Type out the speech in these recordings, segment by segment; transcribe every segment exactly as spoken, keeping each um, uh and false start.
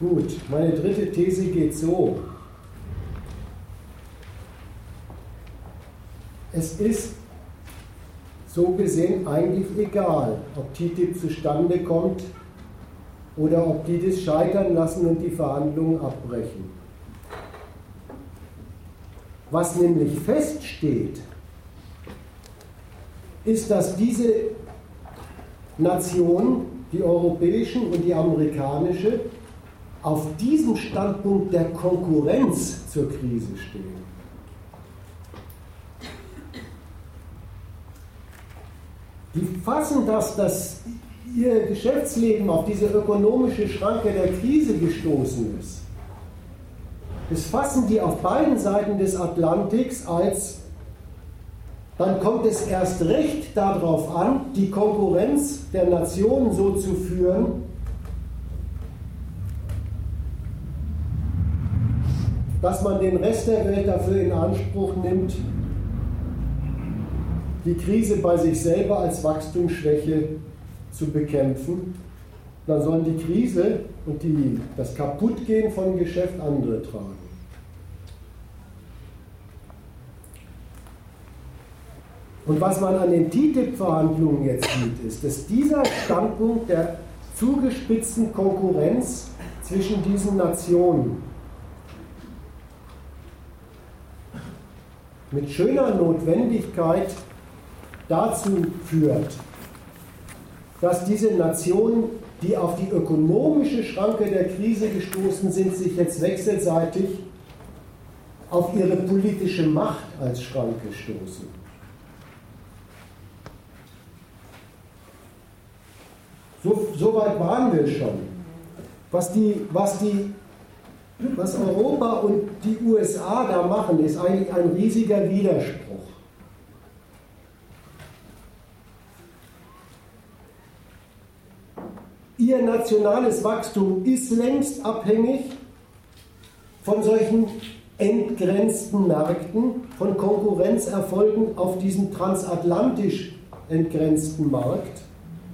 Gut, meine dritte These geht so. Es ist so gesehen eigentlich egal, ob T T I P zustande kommt oder ob die das scheitern lassen und die Verhandlungen abbrechen. Was nämlich feststeht, ist, dass diese Nationen, die europäische und die amerikanische, auf diesem Standpunkt der Konkurrenz zur Krise stehen. Die fassen das, dass ihr Geschäftsleben auf diese ökonomische Schranke der Krise gestoßen ist. Das fassen die auf beiden Seiten des Atlantiks als, dann kommt es erst recht darauf an, die Konkurrenz der Nationen so zu führen, dass man den Rest der Welt dafür in Anspruch nimmt, die Krise bei sich selber als Wachstumsschwäche zu bekämpfen. Dann sollen die Krise und die, das Kaputtgehen von Geschäft andere tragen. Und was man an den T T I P-Verhandlungen jetzt sieht, ist, dass dieser Standpunkt der zugespitzten Konkurrenz zwischen diesen Nationen mit schöner Notwendigkeit dazu führt, dass diese Nationen, die auf die ökonomische Schranke der Krise gestoßen sind, sich jetzt wechselseitig auf ihre politische Macht als Schranke stoßen. So, so weit waren wir schon. Was, die, was, die, was Europa und die U S A da machen, ist eigentlich ein riesiger Widerspruch. Ihr nationales Wachstum ist längst abhängig von solchen entgrenzten Märkten, von Konkurrenzerfolgen auf diesem transatlantisch entgrenzten Markt,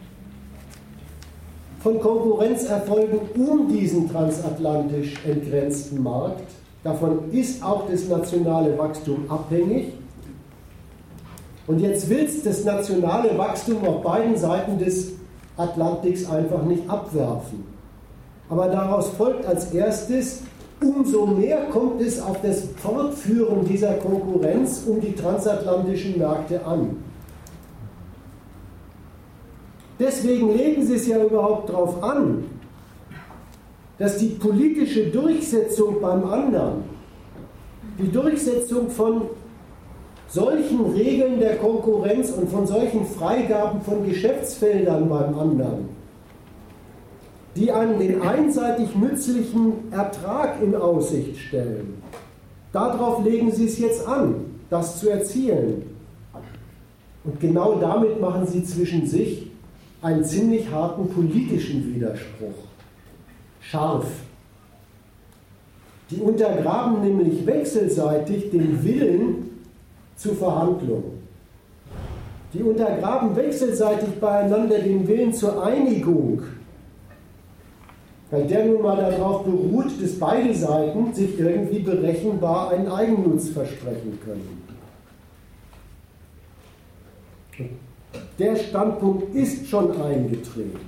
von Konkurrenzerfolgen um diesen transatlantisch entgrenzten Markt. Davon ist auch das nationale Wachstum abhängig. Und jetzt will es das nationale Wachstum auf beiden Seiten des Atlantiks einfach nicht abwerfen. Aber daraus folgt als erstes, umso mehr kommt es auf das Fortführen dieser Konkurrenz um die transatlantischen Märkte an. Deswegen legen sie es ja überhaupt darauf an, dass die politische Durchsetzung beim anderen, die Durchsetzung von solchen Regeln der Konkurrenz und von solchen Freigaben von Geschäftsfeldern beim anderen, die einem den einseitig nützlichen Ertrag in Aussicht stellen, darauf legen sie es jetzt an, das zu erzielen. Und genau damit machen sie zwischen sich einen ziemlich harten politischen Widerspruch. Scharf. Die untergraben nämlich wechselseitig den Willen zur Verhandlung. Die untergraben wechselseitig beieinander den Willen zur Einigung, weil der nun mal darauf beruht, dass beide Seiten sich irgendwie berechenbar einen Eigennutz versprechen können. Der Standpunkt ist schon eingetreten.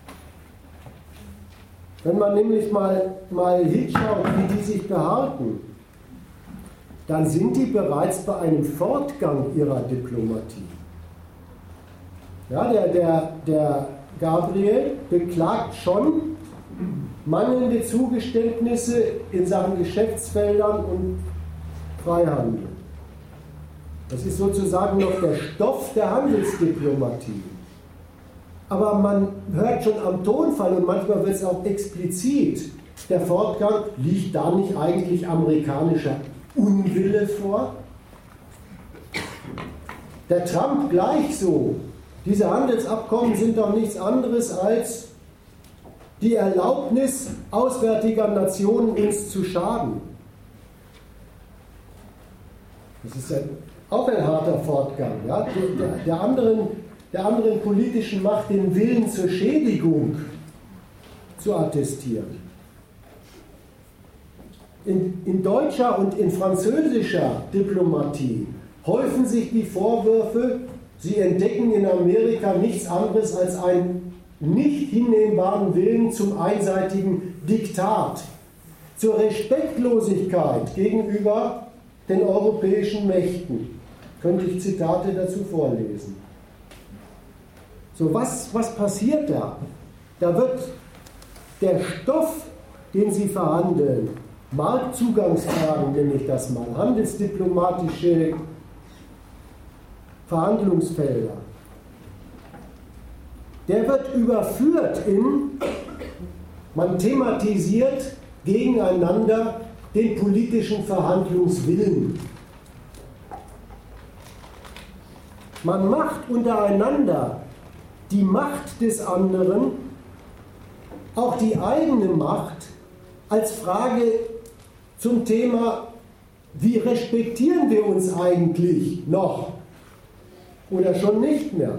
Wenn man nämlich mal, mal hinschaut, wie die sich behalten, dann sind die bereits bei einem Fortgang ihrer Diplomatie. Ja, der, der, der Gabriel beklagt schon mangelnde Zugeständnisse in Sachen Geschäftsfeldern und Freihandel. Das ist sozusagen noch der Stoff der Handelsdiplomatie. Aber man hört schon am Tonfall und manchmal wird es auch explizit, der Fortgang, liegt da nicht eigentlich amerikanischer Unwille vor? Der Trump gleich so. Diese Handelsabkommen sind doch nichts anderes als die Erlaubnis auswärtiger Nationen, uns zu schaden. Das ist ein, auch ein harter Fortgang. Ja? Der, der, anderen, der anderen politischen Macht den Willen zur Schädigung zu attestieren. in, in deutscher und in französischer Diplomatie häufen sich die Vorwürfe, sie entdecken in Amerika nichts anderes als einen nicht hinnehmbaren Willen zum einseitigen Diktat, zur Respektlosigkeit gegenüber den europäischen Mächten. Könnte ich Zitate dazu vorlesen. So, was, was passiert da? Da wird der Stoff, den Sie verhandeln, Marktzugangsfragen nenne ich das mal, handelsdiplomatische Verhandlungsfelder, der wird überführt in, man thematisiert gegeneinander den politischen Verhandlungswillen. Man macht untereinander die Macht des anderen, auch die eigene Macht, als Frage zum Thema, wie respektieren wir uns eigentlich noch oder schon nicht mehr?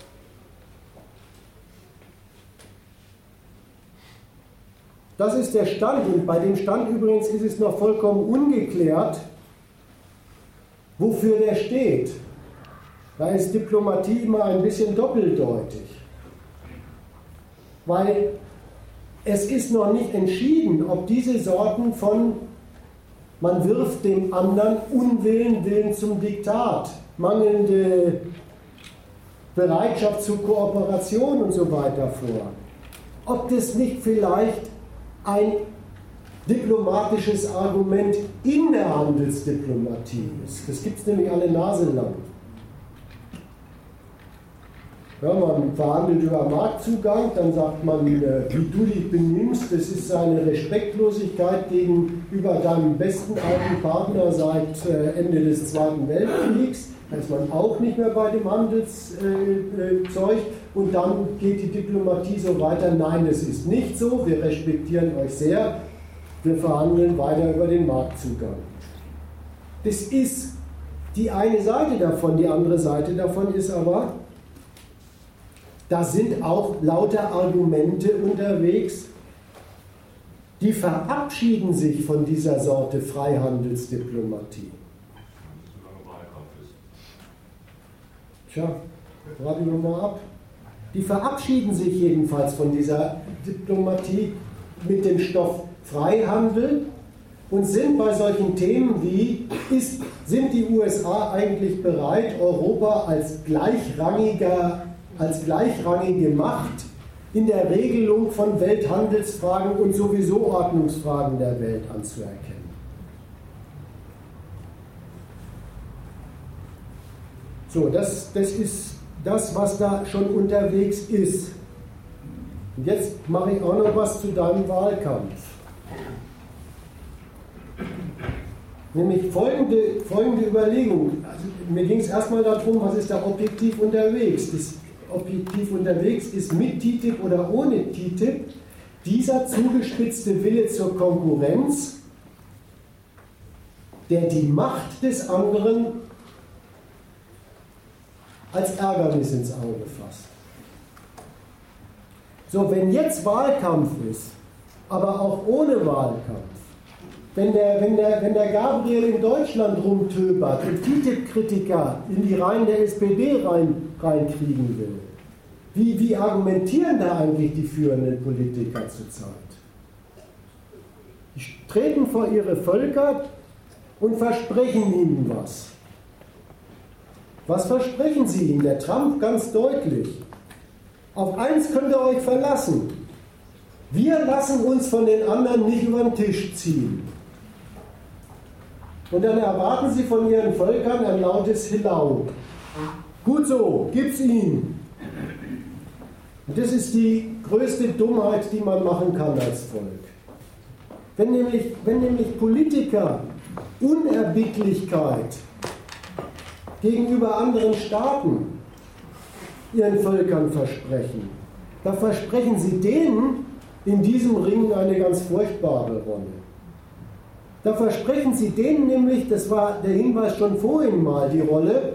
Das ist der Stand, und bei dem Stand übrigens ist es noch vollkommen ungeklärt, wofür der steht. Da ist Diplomatie immer ein bisschen doppeldeutig, weil es ist noch nicht entschieden, ob diese Sorten von man wirft dem anderen Unwillen, Willen zum Diktat, mangelnde Bereitschaft zur Kooperation und so weiter vor, ob das nicht vielleicht ein diplomatisches Argument in der Handelsdiplomatie ist. Das gibt es nämlich alle Nase lang. Ja, man verhandelt über Marktzugang, dann sagt man, wie du dich benimmst, das ist eine Respektlosigkeit gegenüber deinem besten alten Partner seit Ende des Zweiten Weltkriegs. Da ist man auch nicht mehr bei dem Handelszeug, und dann geht die Diplomatie so weiter. Nein, das ist nicht so, wir respektieren euch sehr, wir verhandeln weiter über den Marktzugang. Das ist die eine Seite davon, die andere Seite davon ist aber, da sind auch lauter Argumente unterwegs, die verabschieden sich von dieser Sorte Freihandelsdiplomatie. Tja, warten wir mal ab. Die verabschieden sich jedenfalls von dieser Diplomatie mit dem Stoff Freihandel und sind bei solchen Themen wie, ist, sind die U S A eigentlich bereit, Europa als gleichrangiger als gleichrangige Macht in der Regelung von Welthandelsfragen und sowieso Ordnungsfragen der Welt anzuerkennen. So, das, das ist das, was da schon unterwegs ist. Und jetzt mache ich auch noch was zu deinem Wahlkampf. Nämlich folgende, folgende Überlegung. Also, mir ging es erstmal darum, was ist da objektiv unterwegs? Das objektiv unterwegs ist mit T T I P oder ohne T T I P, dieser zugespitzte Wille zur Konkurrenz, der die Macht des anderen als Ärgernis ins Auge fasst. So, wenn jetzt Wahlkampf ist, aber auch ohne Wahlkampf, wenn der, wenn der, wenn der Gabriel in Deutschland rumtöbert und T T I P-Kritiker in die Reihen der S P D rein, reinkriegen will, wie, wie argumentieren da eigentlich die führenden Politiker zurzeit? Die treten vor ihre Völker und versprechen ihnen was. Was versprechen sie ihnen? Der Trump ganz deutlich. Auf eins könnt ihr euch verlassen. Wir lassen uns von den anderen nicht über den Tisch ziehen. Und dann erwarten sie von ihren Völkern ein lautes Hillau. Gut so, gib's ihnen. Und das ist die größte Dummheit, die man machen kann als Volk. Wenn nämlich, wenn nämlich Politiker Unerbittlichkeit gegenüber anderen Staaten ihren Völkern versprechen, da versprechen sie denen in diesem Ring eine ganz furchtbare Rolle. Da versprechen sie denen nämlich, das war der Hinweis schon vorhin mal, die Rolle,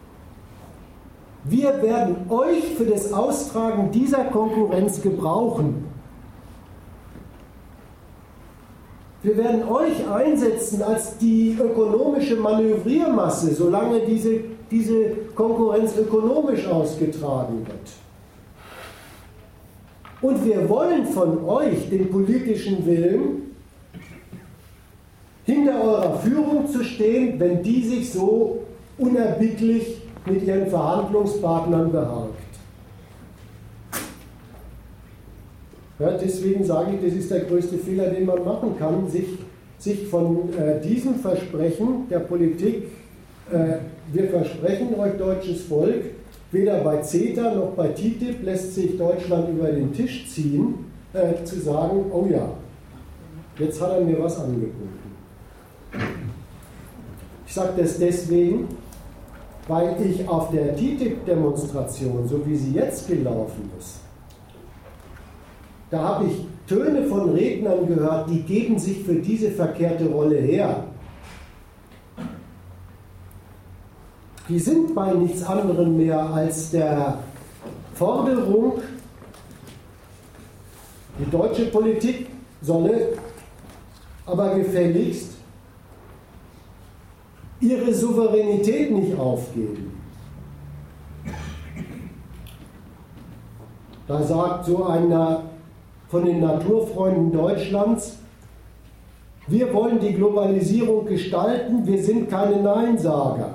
wir werden euch für das Austragen dieser Konkurrenz gebrauchen. Wir werden euch einsetzen als die ökonomische Manövriermasse, solange diese, diese Konkurrenz ökonomisch ausgetragen wird. Und wir wollen von euch den politischen Willen, hinter eurer Führung zu stehen, wenn die sich so unerbittlich mit ihren Verhandlungspartnern beharrt. Ja, deswegen sage ich, das ist der größte Fehler, den man machen kann, sich, sich von äh, diesem Versprechen der Politik, äh, wir versprechen euch deutsches Volk, weder bei CETA noch bei T T I P lässt sich Deutschland über den Tisch ziehen, äh, zu sagen, oh ja, jetzt hat er mir was angeboten. Ich sage das deswegen, weil ich auf der T T I P-Demonstration, so wie sie jetzt gelaufen ist, da habe ich Töne von Rednern gehört, die geben sich für diese verkehrte Rolle her. Die sind bei nichts anderem mehr als der Forderung, die deutsche Politik solle aber gefälligst ihre Souveränität nicht aufgeben. Da sagt so einer von den Naturfreunden Deutschlands, wir wollen die Globalisierung gestalten, wir sind keine Neinsager.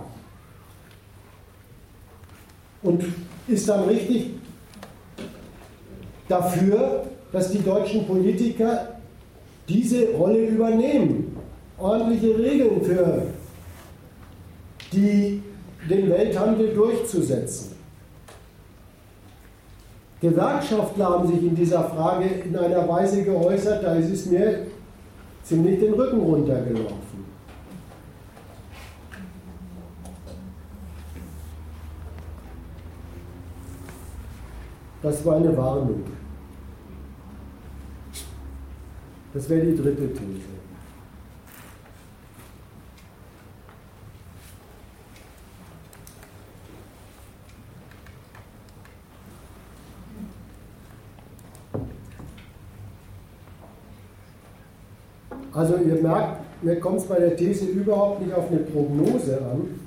Und ist dann richtig dafür, dass die deutschen Politiker diese Rolle übernehmen, ordentliche Regeln für die, den Welthandel durchzusetzen. Gewerkschaftler haben sich in dieser Frage in einer Weise geäußert, da ist es mir ziemlich den Rücken runtergelaufen. Das war eine Warnung. Das wäre die dritte These. Also ihr merkt, mir kommt es bei der These überhaupt nicht auf eine Prognose an,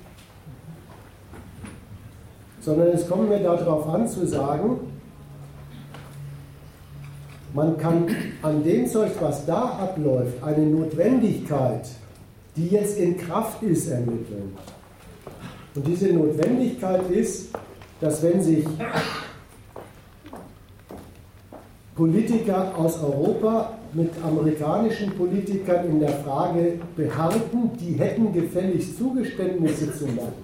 sondern es kommt mir darauf an zu sagen, man kann an dem Zeug, was da abläuft, eine Notwendigkeit, die jetzt in Kraft ist, ermitteln. Und diese Notwendigkeit ist, dass wenn sich Politiker aus Europa mit amerikanischen Politikern in der Frage beharrten, die hätten gefälligst Zugeständnisse zu machen,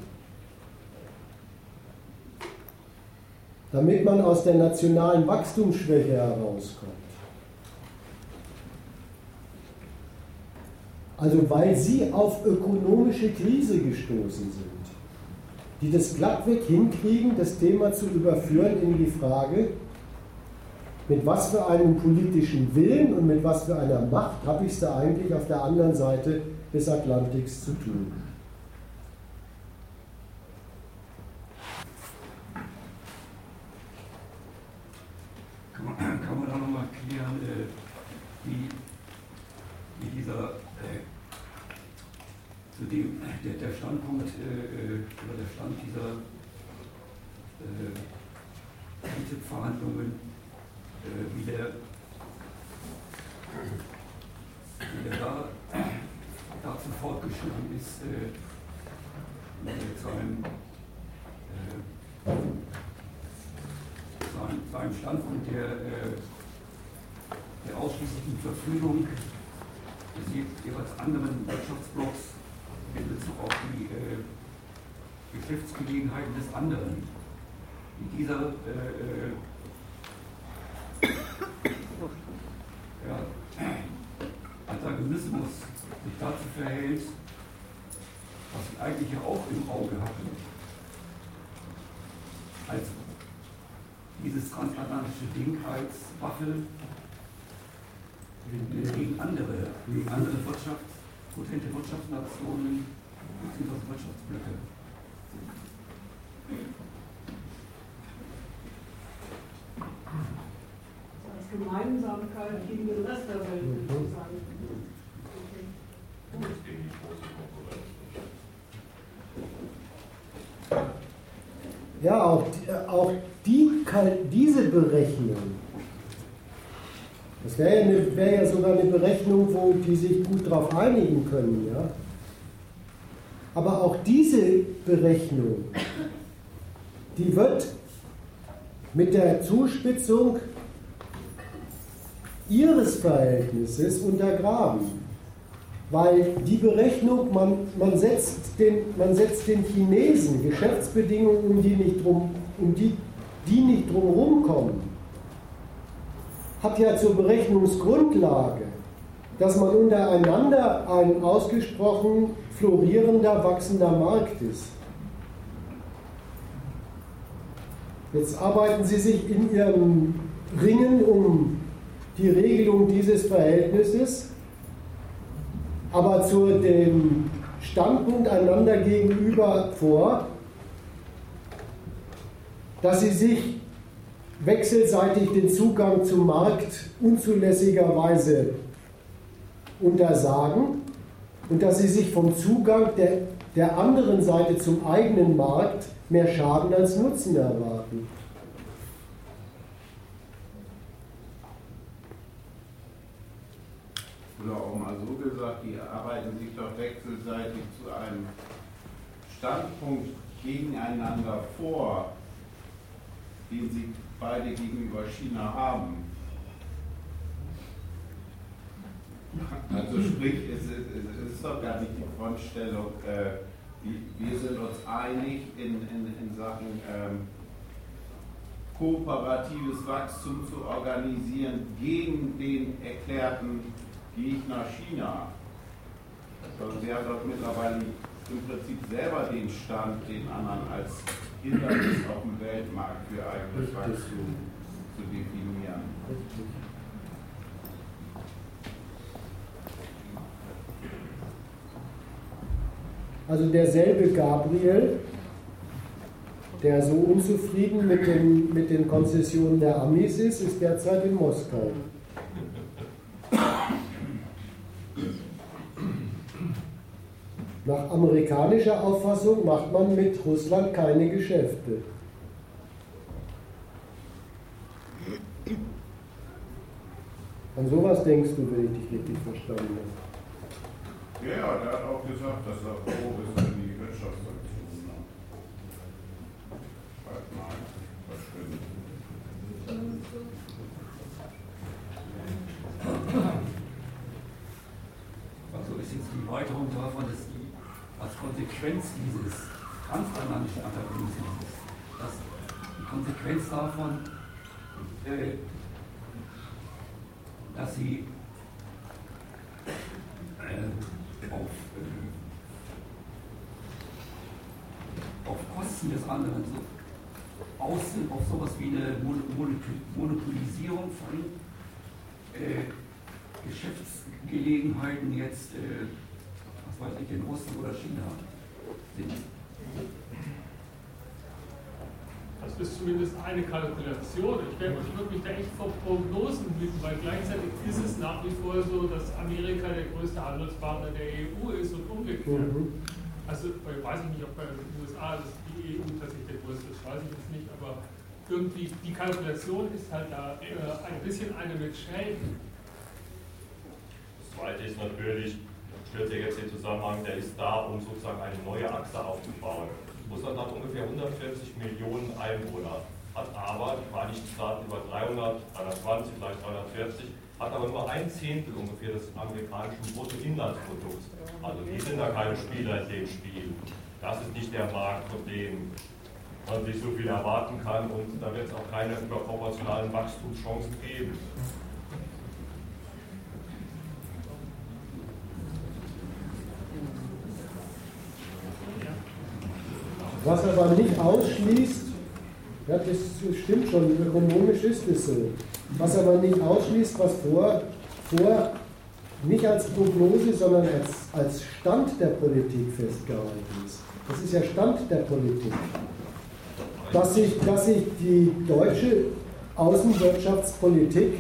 damit man aus der nationalen Wachstumsschwäche herauskommt. Also weil sie auf ökonomische Krise gestoßen sind, die das glattweg hinkriegen, das Thema zu überführen in die Frage, mit was für einem politischen Willen und mit was für einer Macht habe ich es da eigentlich auf der anderen Seite des Atlantiks zu tun. Kann man, kann man da nochmal klären, äh, wie, wie dieser, äh, zu dem, der, der Standpunkt äh, oder der Stand dieser äh, T T I P-Verhandlungen, wie der, wie der da, dazu fortgeschritten ist, äh, mit seinem, äh, sein, seinem Standpunkt der, äh, der ausschließlichen Verfügung des jeweils anderen Wirtschaftsblocks in Bezug auf die äh, Geschäftsgelegenheiten des anderen. Wie dieser äh, Ja, Antagonismus sich dazu verhält, was wir eigentlich ja auch im Auge hatten, als dieses transatlantische Ding als Waffe gegen andere, gegen andere Wirtschafts, potente Wirtschaftsnationen bzw. Wirtschaftsblöcke. Gemeinsamkeit gegen den Rest der Welt, würde ich sagen. Ja, auch, auch die, diese Berechnung, das wäre ja, eine, wär ja sogar eine Berechnung, wo die sich gut darauf einigen können, ja. Aber auch diese Berechnung, die wird mit der Zuspitzung ihres Verhältnisses untergraben. Weil die Berechnung, man, man, setzt den, man setzt den Chinesen Geschäftsbedingungen, um die nicht drum, um die, die nicht drumherum kommen, hat ja zur Berechnungsgrundlage, dass man untereinander ein ausgesprochen florierender, wachsender Markt ist. Jetzt arbeiten Sie sich in Ihrem Ringen um die Regelung dieses Verhältnisses, aber zu dem Standpunkt einander gegenüber vor, dass Sie sich wechselseitig den Zugang zum Markt unzulässigerweise untersagen und dass Sie sich vom Zugang der, der anderen Seite zum eigenen Markt mehr Schaden als Nutzen erwarten. Oder auch mal so gesagt, die arbeiten sich doch wechselseitig zu einem Standpunkt gegeneinander vor, den sie beide gegenüber China haben. Also sprich, es ist, es ist doch gar nicht die Frontstellung, äh, wir sind uns einig in, in, in Sachen ähm, kooperatives Wachstum zu organisieren gegen den erklärten Gegner China. Also sie haben doch mittlerweile im Prinzip selber den Stand, den anderen als Hindernis auf dem Weltmarkt für eigenes Wachstum zu definieren. Also derselbe Gabriel, der so unzufrieden mit den, mit den Konzessionen der Amis ist, ist derzeit in Moskau. Nach amerikanischer Auffassung macht man mit Russland keine Geschäfte. An sowas denkst du, wenn ich dich richtig verstanden habe. Ja, der hat auch gesagt, dass er froh ist, wenn die Wirtschaftssanktionen haben. Nein, das stimmt. Also ist jetzt die Erweiterung davon, dass die als Konsequenz dieses transatlantischen Antagonismus, dass die Konsequenz davon, äh, dass sie äh, auf, äh, auf Kosten des anderen so aus sind, auf sowas wie eine Monopolisierung von äh, Geschäftsgelegenheiten jetzt, äh, was weiß ich, in Russland oder China sind. Das ist zumindest eine Kalkulation. Ich werde würd mich da echt vor Prognosen hüten, weil gleichzeitig ist es nach wie vor so, dass Amerika der größte Handelspartner der E U ist und umgekehrt. Mhm. Also ich weiß nicht, ob bei den U S A das die E U tatsächlich der größte ist, weiß ich jetzt nicht, aber irgendwie die Kalkulation ist halt da äh, ein bisschen eine mit Schrägen. Das zweite ist natürlich, stellt sich jetzt den Zusammenhang, der ist da, um sozusagen eine neue Achse aufzubauen. Russland hat ungefähr hundertvierzig Millionen Einwohner, hat aber die Vereinigten Staaten über dreihundert, dreihundertzwanzig, vielleicht dreihundertvierzig, hat aber nur ein Zehntel ungefähr des amerikanischen Bruttoinlandsprodukts. Also die sind da keine Spieler in dem Spiel. Das ist nicht der Markt, von dem man sich so viel erwarten kann, und da wird es auch keine überproportionalen Wachstumschancen geben. Was aber nicht ausschließt, ja, das stimmt schon, ökonomisch ist es so, was aber nicht ausschließt, was vor, vor nicht als Prognose, sondern als, als Stand der Politik festgehalten ist. Das ist ja Stand der Politik. Dass sich, dass sich die deutsche Außenwirtschaftspolitik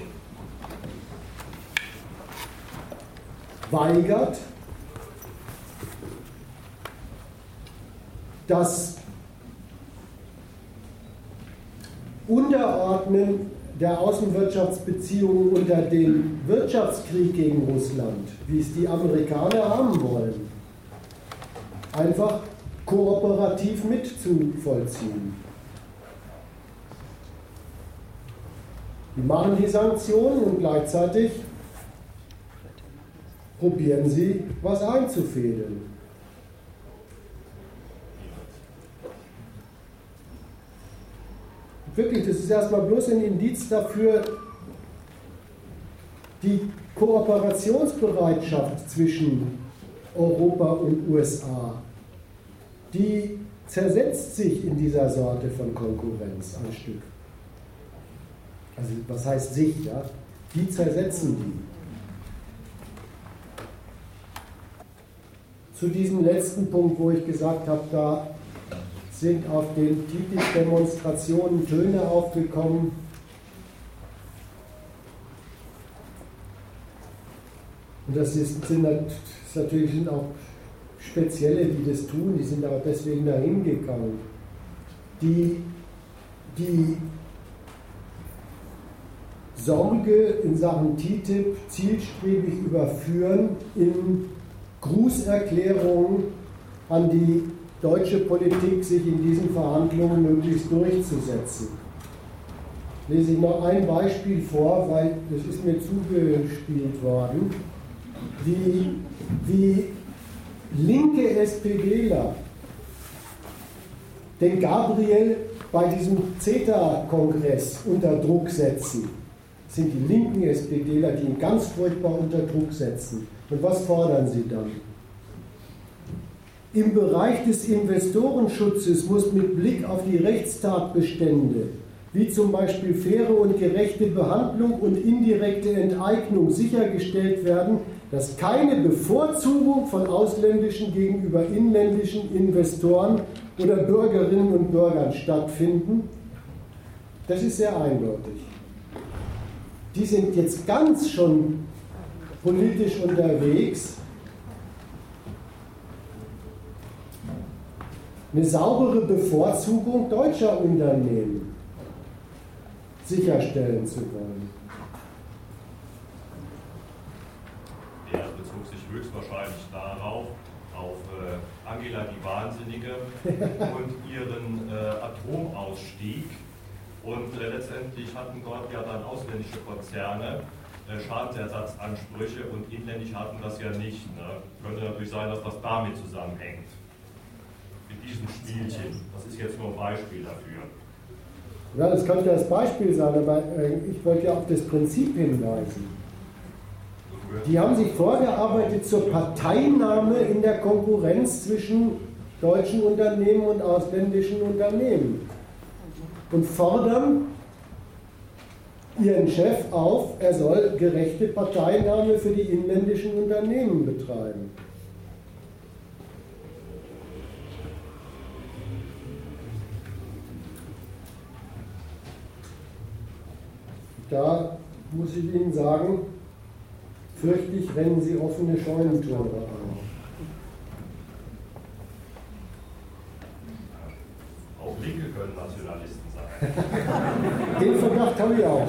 weigert, das Unterordnen der Außenwirtschaftsbeziehungen unter den Wirtschaftskrieg gegen Russland, wie es die Amerikaner haben wollen, einfach kooperativ mitzuvollziehen. Die machen die Sanktionen und gleichzeitig probieren sie, was einzufädeln. Wirklich, das ist erstmal bloß ein Indiz dafür, die Kooperationsbereitschaft zwischen Europa und U S A, die zersetzt sich in dieser Sorte von Konkurrenz ein Stück. Also was heißt sich, ja? Die zersetzen die. Zu diesem letzten Punkt, wo ich gesagt habe, da sind auf den T T I P-Demonstrationen Töne aufgekommen. Und das ist, sind natürlich sind auch Spezielle, die das tun, die sind auch deswegen dahin gegangen. Die, die Sorge in Sachen T T I P zielstrebig überführen in Grußerklärungen an die deutsche Politik, sich in diesen Verhandlungen möglichst durchzusetzen. Lese ich noch ein Beispiel vor, weil das ist mir zugespielt worden, wie, wie linke SPDler den Gabriel bei diesem CETA-Kongress unter Druck setzen. Das sind die linken SPDler, die ihn ganz furchtbar unter Druck setzen. Und was fordern sie dann? Im Bereich des Investorenschutzes muss mit Blick auf die Rechtstatbestände, wie zum Beispiel faire und gerechte Behandlung und indirekte Enteignung, sichergestellt werden, dass keine Bevorzugung von ausländischen gegenüber inländischen Investoren oder Bürgerinnen und Bürgern stattfinden. Das ist sehr eindeutig. Die sind jetzt ganz schon politisch unterwegs, eine saubere Bevorzugung deutscher Unternehmen sicherstellen zu wollen. Der bezog sich höchstwahrscheinlich darauf, auf äh, Angela die Wahnsinnige und ihren äh, Atomausstieg. Und äh, letztendlich hatten dort ja dann ausländische Konzerne äh, Schadensersatzansprüche und inländisch hatten das ja nicht. Ne? Könnte natürlich sein, dass das damit zusammenhängt. Mit diesem Spielchen. Das ist jetzt nur ein Beispiel dafür. Ja, das könnte das Beispiel sein, aber äh, ich wollte ja auf das Prinzip hinweisen. Die haben sich vorgearbeitet zur Parteinahme in der Konkurrenz zwischen deutschen Unternehmen und ausländischen Unternehmen und fordern ihren Chef auf, er soll gerechte Parteinahme für die inländischen Unternehmen betreiben. Da muss ich Ihnen sagen, fürchtig rennen Sie offene Scheunentore an. Auch Linke können Nationalisten sein. Den Verdacht habe ich auch.